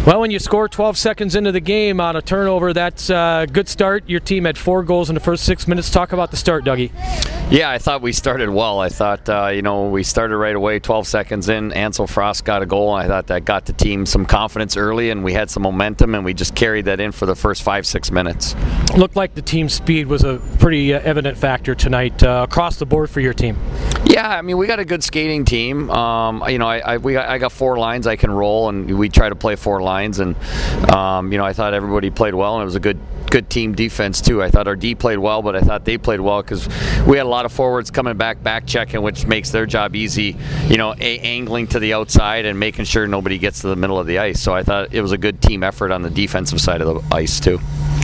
Well, when you score 12 seconds into the game on a turnover, that's a good start. Your team had 4 goals in the first 6 minutes. Talk about the start, Dougie. Yeah, I thought we started well. I thought, we started right away, 12 seconds in. Ansel Frost got a goal, and I thought that got the team some confidence early, and we had some momentum, and we just carried that in for the first 5-6 minutes. Looked like the team speed was a pretty evident factor tonight across the board for your team. Yeah, I mean, we got a good skating team. I got 4 lines I can roll, and we try to play 4 lines. And I thought everybody played well, and it was a good team defense too. I thought our D played well, but I thought they played well because we had a lot of forwards coming back checking, which makes their job easy. Angling to the outside and making sure nobody gets to the middle of the ice. So I thought it was a good team effort on the defensive side of the ice too.